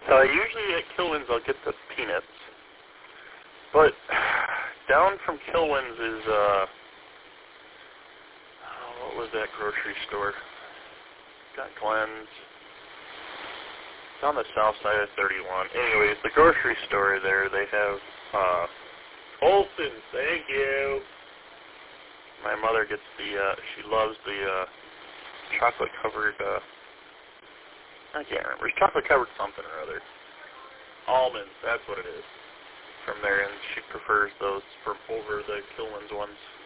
Usually at Kilwins I'll get the peanuts. But down from Kilwins is, what was that grocery store? Got Glenn's. It's on the south side of 31. Anyways, the grocery store there, they have, Olsen's, thank you. My mother gets she loves the, chocolate-covered, I can't remember. It's chocolate-covered something or other. Almonds, that's what it is. From there, and she prefers those over the Kilwins ones.